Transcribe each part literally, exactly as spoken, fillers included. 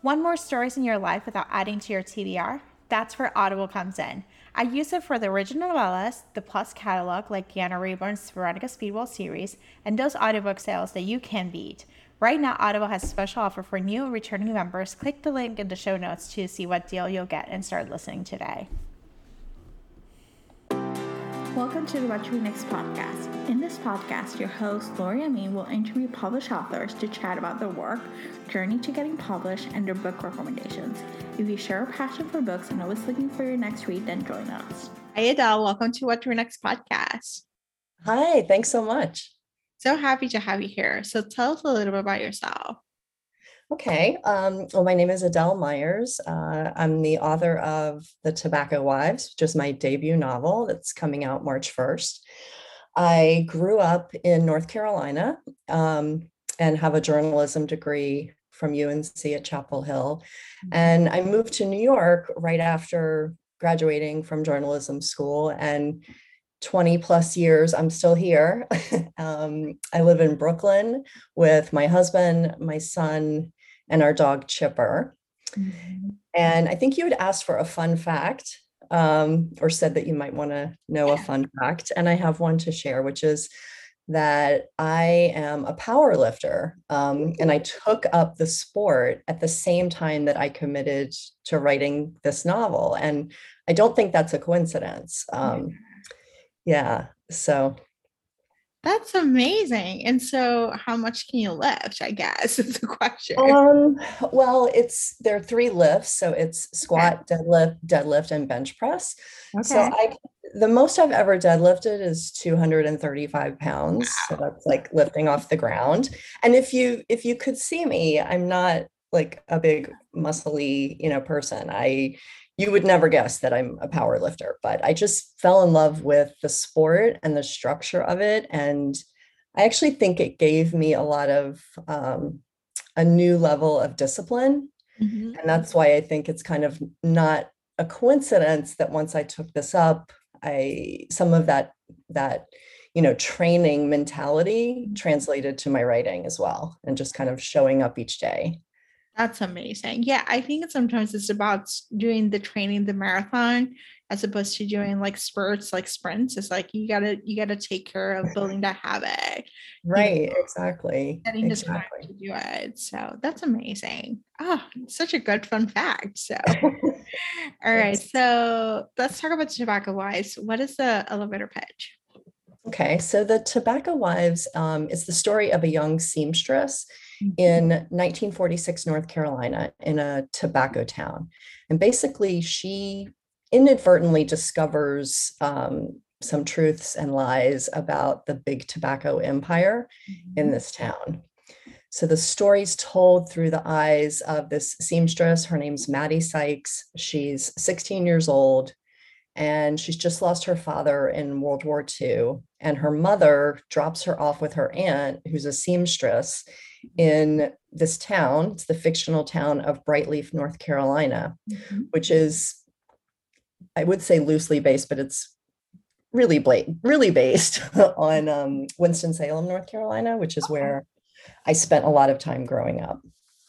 Want more stories in your life without adding to your T B R? That's where Audible comes in. I use it for the original novellas, the Plus catalog like Deanna Rayburn's Veronica Speedwell series, and those audiobook sales that you can beat. Right now, Audible has a special offer for new and returning members. Click the link in the show notes to see what deal you'll get and start listening today. Welcome to the What to Read Next podcast. In this podcast, your host, Lori Amin, will interview published authors to chat about their work, journey to getting published, and their book recommendations. If you share a passion for books and always looking for your next read, then join us. Hi, Adele. Welcome to What to Read Next podcast. Hi, thanks so much. So happy to have you here. So tell us a little bit about yourself. Okay. Um, well, my name is Adele Myers. Uh, I'm the author of The Tobacco Wives, which is my debut novel that's coming out March first. I grew up in North Carolina um, and have a journalism degree from U N C at Chapel Hill. And I moved to New York right after graduating from journalism school, and twenty plus years, I'm still here. um, I live in Brooklyn with my husband, my son, and our dog Chipper. Mm-hmm. And I think you had asked for a fun fact, um, or said that you might want to know a fun fact. And I have one to share, which is that I am a power lifter. Um, and I took up the sport at the same time that I committed to writing this novel. And I don't think that's a coincidence. Um, yeah, so. That's amazing. And so how much can you lift, I guess, is the question. Um, well, it's there are three lifts. So it's squat, okay. deadlift, deadlift, and bench press. Okay. So I the most I've ever deadlifted is two hundred thirty-five pounds. Wow. So that's like lifting off the ground. And if you if you could see me, I'm not like a big muscly, you know, person. I You would never guess that I'm a power lifter, but I just fell in love with the sport and the structure of it. And I actually think it gave me a lot of um, a new level of discipline. Mm-hmm. And that's why I think it's kind of not a coincidence that once I took this up, I some of that that you know training mentality translated to my writing as well, and just kind of showing up each day. That's amazing. Yeah, I think sometimes it's about doing the training, the marathon, as opposed to doing like spurts, like sprints. It's like you gotta you gotta take care of building that habit. Right, you know, exactly. Getting exactly. the time to do it. So that's amazing. Oh, such a good fun fact. So all right. So let's talk about Tobacco Wives. What is the elevator pitch? Okay, so The Tobacco Wives um, is the story of a young seamstress in nineteen forty-six North Carolina, in a tobacco town. And basically, she inadvertently discovers um, some truths and lies about the big tobacco empire mm-hmm. in this town. So the story's told through the eyes of this seamstress. Her name's Maddie Sykes. She's sixteen years old, and she's just lost her father in World War Two. And her mother drops her off with her aunt, who's a seamstress, in this town. It's the fictional town of Brightleaf, North Carolina, mm-hmm. which is, I would say loosely based, but it's really blatant, really based on um, Winston-Salem, North Carolina, which is okay. where I spent a lot of time growing up.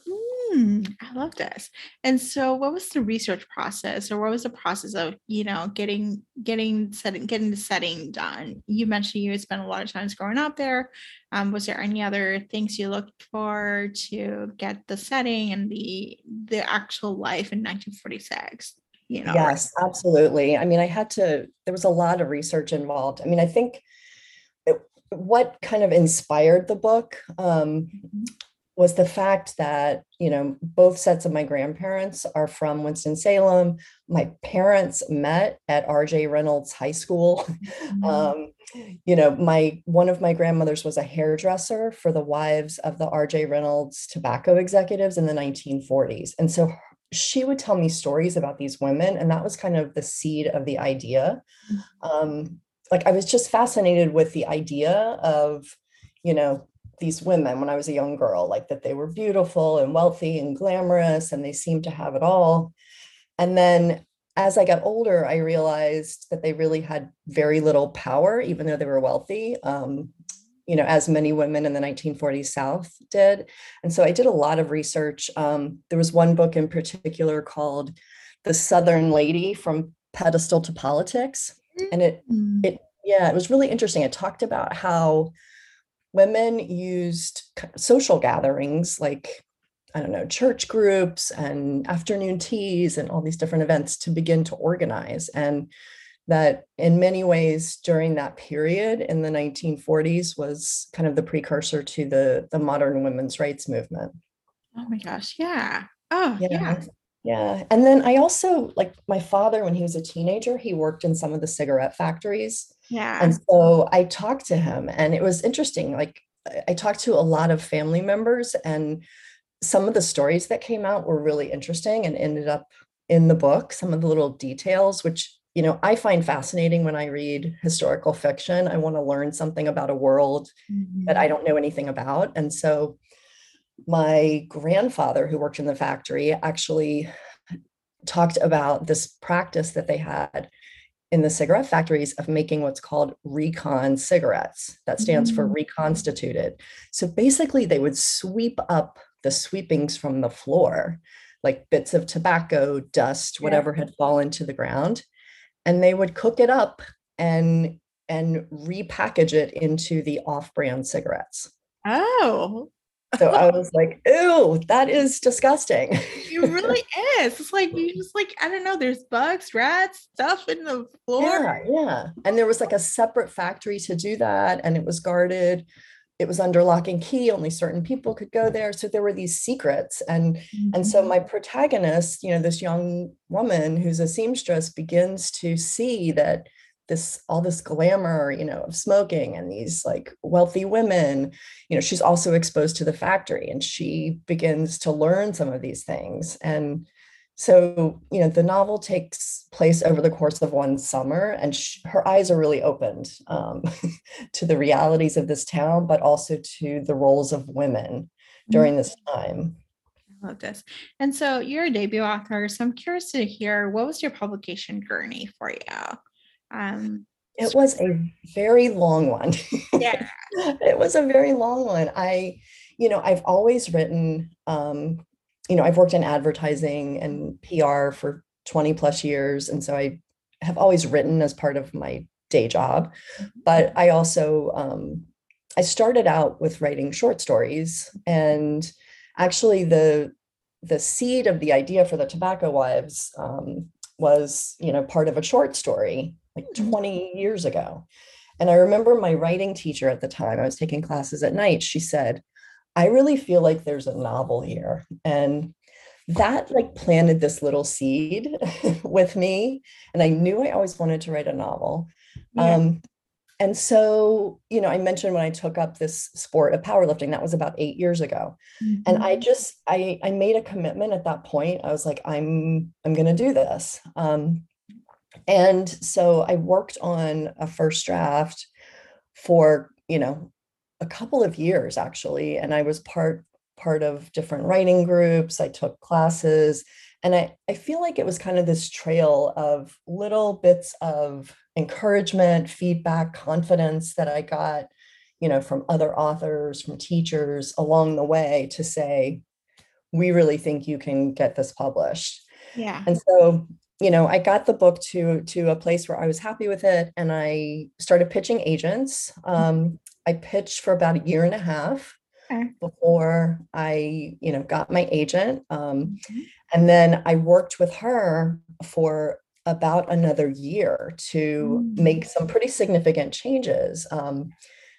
Mm, I love this. And so what was the research process, or what was the process of, you know, getting, getting, setting, getting the setting done? You mentioned you had spent a lot of times growing up there. Um, was there any other things you looked for to get the setting and the, the actual life in nineteen forty-six? You know, yes, right? Absolutely. I mean, I had to, there was a lot of research involved. I mean, I think it, what kind of inspired the book, um, mm-hmm. was the fact that, you know, both sets of my grandparents are from Winston-Salem. My parents met at R J Reynolds High School. Mm-hmm. Um, you know, my one of my grandmothers was a hairdresser for the wives of the R J Reynolds tobacco executives in the nineteen forties. And so she would tell me stories about these women, and that was kind of the seed of the idea. Um, like I was just fascinated with the idea of, you know, these women when I was a young girl, like that they were beautiful and wealthy and glamorous, and they seemed to have it all. And then as I got older, I realized that they really had very little power, even though they were wealthy. Um, you know, as many women in the nineteen forties South did. And so I did a lot of research. Um, there was one book in particular called The Southern Lady from Pedestal to Politics. And it, Mm. it, yeah, it was really interesting. It talked about how women used social gatherings like, I don't know, church groups and afternoon teas and all these different events to begin to organize. And that in many ways during that period in the nineteen forties was kind of the precursor to the, the modern women's rights movement. Oh my gosh. Yeah. Oh, yeah. Yeah. Yeah. And then I also, like my father, when he was a teenager, he worked in some of the cigarette factories. And Yeah. so I talked to him, and it was interesting. Like I I talked to a lot of family members, and some of the stories that came out were really interesting and ended up in the book. Some of the little details, which, you know, I find fascinating when I read historical fiction. I want to learn something about a world that I Mhm. don't know anything about. And so my grandfather, who worked in the factory, actually talked about this practice that they had in the cigarette factories of making what's called recon cigarettes. That stands for Mm. reconstituted. So basically, they would sweep up the sweepings from the floor, like bits of tobacco, dust, Yeah. whatever had fallen to the ground, and they would cook it up and and repackage it into the off-brand cigarettes. Oh, So I was like, ew, that is disgusting. it really is. It's like you just like, I don't know, there's bugs, rats, stuff in the floor. Yeah, yeah. And there was like a separate factory to do that, and it was guarded. It was under lock and key. Only certain people could go there. So there were these secrets. And and so Mhm. my protagonist, you know, this young woman who's a seamstress, begins to see that this all this glamour, you know, of smoking and these like wealthy women, you know, she's also exposed to the factory, and she begins to learn some of these things. And so, you know, the novel takes place over the course of one summer, and sh- her eyes are really opened um, to the realities of this town, but also to the roles of women Mm. during this time. I love this. And so you're a debut author, so I'm curious to hear what was your publication journey for you? Um, It was a very long one. yeah. It was a very long one. I, you know, I've always written, um, you know, I've worked in advertising and P R for twenty plus years. And so I have always written as part of my day job. But I also, um, I started out with writing short stories. And actually the, the seed of the idea for the Tobacco Wives um, was, you know, part of a short story like Mhm. twenty years ago. And I remember my writing teacher at the time, I was taking classes at night. She said, I really feel like there's a novel here. And that like planted this little seed with me. And I knew I always wanted to write a novel. Yeah. Um, and so, you know, I mentioned when I took up this sport of powerlifting, that was about eight years ago. And I Mhm. just, I, I made a commitment at that point. I was like, I'm, I'm going to do this. Um, and so I worked on a first draft for, you know, a couple of years actually. And I was part part of different writing groups. I took classes. And I, I feel like it was kind of this trail of little bits of encouragement, feedback, confidence that I got, you know, from other authors, from teachers along the way to say, we really think you can get this published. Yeah. And so, you know, I got the book to to a place where I was happy with it, and I started pitching agents. Um, I pitched for about a year and a half Okay. before I, you know, got my agent. Um, Mhm. and then I worked with her for about another year to Mm. make some pretty significant changes. Um,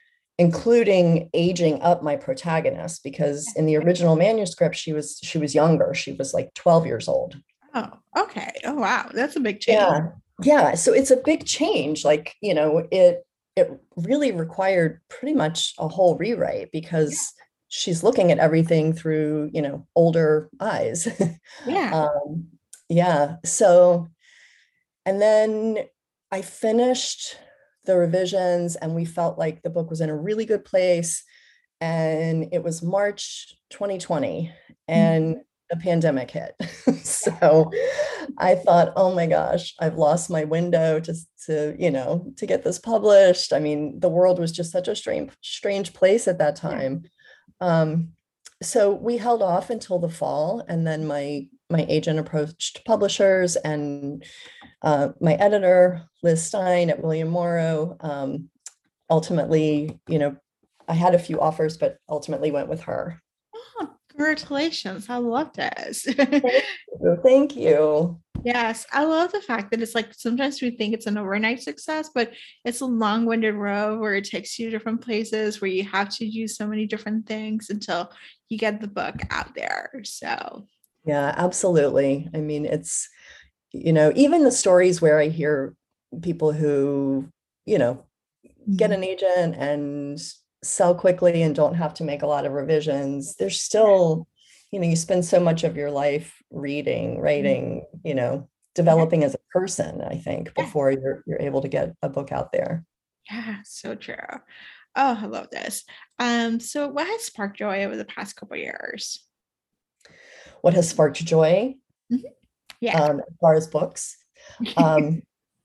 including aging up my protagonist, because in the original manuscript she was she was younger. She was like twelve years old. Oh, okay. Oh, wow. That's a big change. Yeah. Yeah. So it's a big change. Like, you know, it it really required pretty much a whole rewrite because she's looking at everything through, you know, older eyes. Yeah. um, yeah. So, and then I finished the revisions, and we felt like the book was in a really good place. And it was March twenty twenty. Mhm. And the pandemic hit. So I thought, oh my gosh, I've lost my window to, to, you know, to get this published. I mean, the world was just such a strange, strange place at that Yeah. time. Um, so we held off until the fall, and then my my agent approached publishers, and uh, my editor, Liz Stein at William Morrow, um, ultimately, you know, I had a few offers, but ultimately went with her. Oh, congratulations. I love this. Thank you. Thank you. Yes, I love the fact that it's like sometimes we think it's an overnight success, but it's a long-winded road where it takes you to different places where you have to do so many different things until you get the book out there. So, Yeah, absolutely. I mean, it's, you know, even the stories where I hear people who, you know, get mhm. an agent and sell quickly and don't have to make a lot of revisions, there's still, you know, you spend so much of your life reading, writing, you know, Yeah, developing as a person, I think, yeah, before you're you're able to get a book out there. yeah, so true. Oh, I love this. Um, so what has sparked joy over the past couple of years? What has sparked joy, Mhm. Yeah. um, as far as books? Um,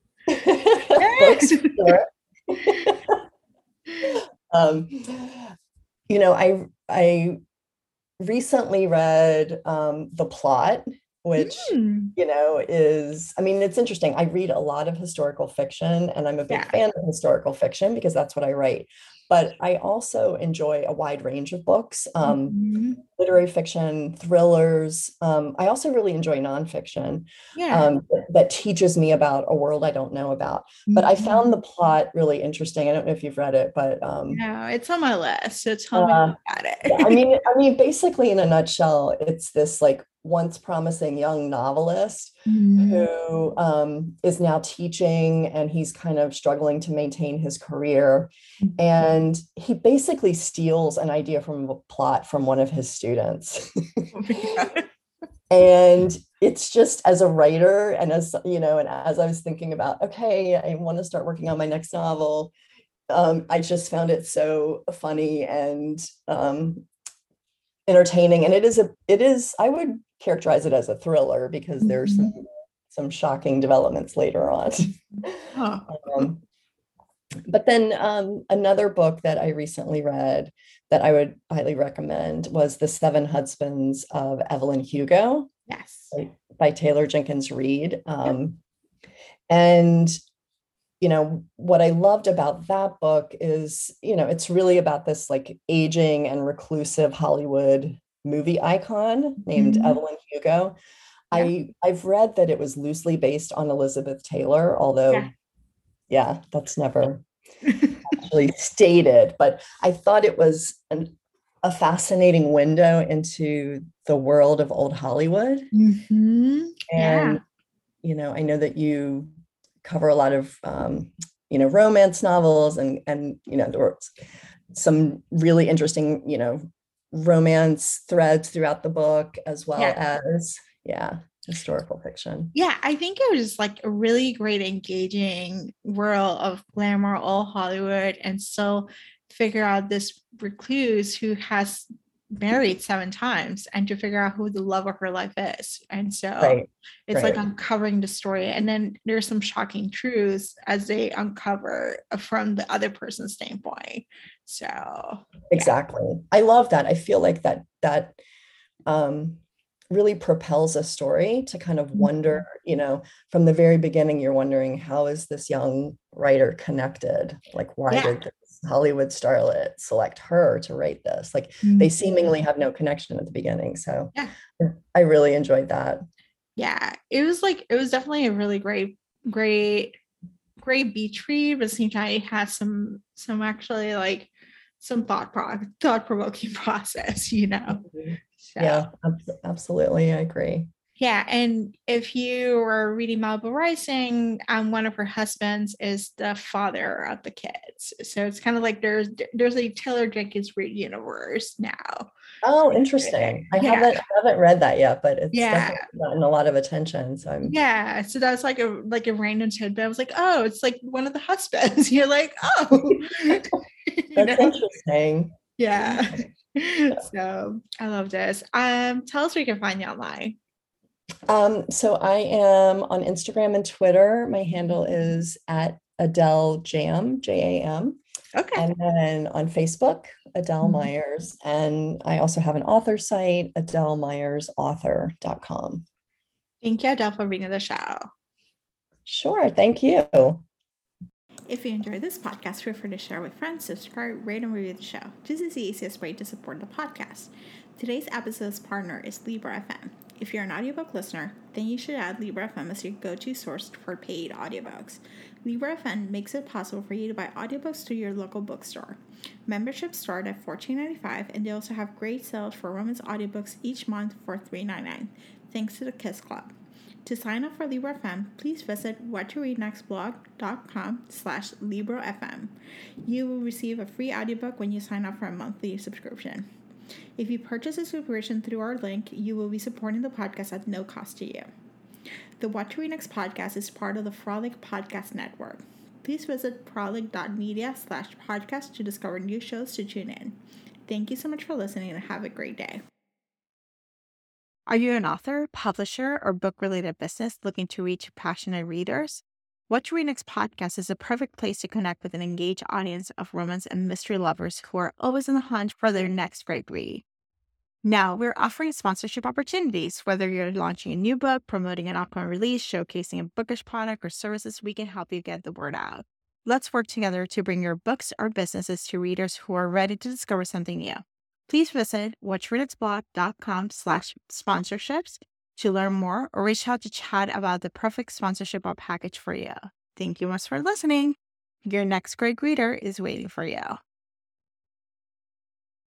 books, for sure. Um, you know, I I recently read um, The Plot, which, Mm, you know, is, I mean, it's interesting. I read a lot of historical fiction, and I'm a big yeah. fan of historical fiction because that's what I write. But I also enjoy a wide range of books. Um, Mhm. literary fiction, thrillers. Um, I also really enjoy nonfiction Yeah. um, that teaches me about a world I don't know about. But I Mhm. found The Plot really interesting. I don't know if you've read it, but um, No, it's on my list. So tell me uh, about yeah, I it. mean, I mean, basically, in a nutshell, it's this like once promising young novelist Mhm. who um, is now teaching, and he's kind of struggling to maintain his career. And he basically steals an idea from a plot from one of his students. Oh my God. And it's just, as a writer, and as you know, and as I was thinking about, okay, I want to start working on my next novel, um, I just found it so funny and um, entertaining. And it is a, it is, I would characterize it as a thriller because there's some, Mhm. some shocking developments later on. Oh. Um, but then um, another book that I recently read that I would highly recommend was The Seven Husbands of Evelyn Hugo Yes. by, by Taylor Jenkins Reid. Yep. Um, and you know, what I loved about that book is, you know, it's really about this like aging and reclusive Hollywood movie icon named Mhm. Evelyn Hugo. Yep. I I've read that it was loosely based on Elizabeth Taylor, Yeah. although yeah, that's never actually stated, but I thought it was an, a fascinating window into the world of old Hollywood. Mhm. And Yeah. you know, I know that you cover a lot of um, you know, romance novels, and and you know, there were some really interesting, you know, romance threads throughout the book, as well Yeah. as yeah, historical fiction. Yeah, I think it was just like a really great engaging world of glamour, all Hollywood, and still figure out this recluse who has married seven times and to figure out who the love of her life is. And so Right, it's like right. uncovering the story. And then there's some shocking truths as they uncover from the other person's standpoint. So yeah. Exactly. I love that. I feel like that that um, really propels a story to kind of wonder, Mhm. you know, from the very beginning, you're wondering, how is this young writer connected? Like, why Yeah. did this Hollywood starlet select her to write this? Like, they Mhm. seemingly have no connection at the beginning. So Yeah. I really enjoyed that. Yeah. It was like, it was definitely a really great, great great beach read, but at the same time it has some some actually like some thought pro thought provoking process, you know. Mhm. So Yeah, absolutely. I agree. yeah, and if you were reading Malibu Rising, um, one of her husbands is the father of the kids. So it's kind of like there's there's a Taylor Jenkins Reid universe now. Oh, interesting. I Yeah, haven't I haven't read that yet, but it's yeah, definitely gotten a lot of attention. So I'm yeah. So that's like a like a random tidbit. I was like, oh, it's like one of the husbands. You're like, oh, you that's know, interesting. yeah. So I love this. Um, tell us where you can find you online. Um, so I am on Instagram and Twitter. My handle is at Adele Jam, J A M. Okay. And then on Facebook, Adele Mhm. Myers. And I also have an author site, adele myers author dot com. Thank you, Adele, for being on the show. Sure. Thank you. If you enjoyed this podcast, feel free to share with friends, subscribe, rate, and review the show. This is the easiest way to support the podcast. Today's episode's partner is Libro F M. If you're an audiobook listener, then you should add Libro F M as your go-to source for paid audiobooks. Libro F M makes it possible for you to buy audiobooks through your local bookstore. Memberships start at fourteen ninety-five, and they also have great sales for romance audiobooks each month for three ninety-nine, thanks to the Kiss Club. To sign up for Libro F M, please visit whattoreadnextblog.com slash LibroFM. You will receive a free audiobook when you sign up for a monthly subscription. If you purchase a subscription through our link, you will be supporting the podcast at no cost to you. The What to Read Next podcast is part of the Frolic Podcast Network. Please visit frolic.media slash podcast to discover new shows to tune in. Thank you so much for listening and have a great day. Are you an author, publisher, or book-related business looking to reach passionate readers? What to Read Next podcast is a perfect place to connect with an engaged audience of romance and mystery lovers who are always on the hunt for their next great read. Now, we're offering sponsorship opportunities. Whether you're launching a new book, promoting an upcoming release, showcasing a bookish product or services, we can help you get the word out. Let's work together to bring your books or businesses to readers who are ready to discover something new. Please visit whattoreadnextblog.com slash sponsorships to learn more or reach out to chat about the perfect sponsorship or package for you. Thank you much for listening. Your next great reader is waiting for you.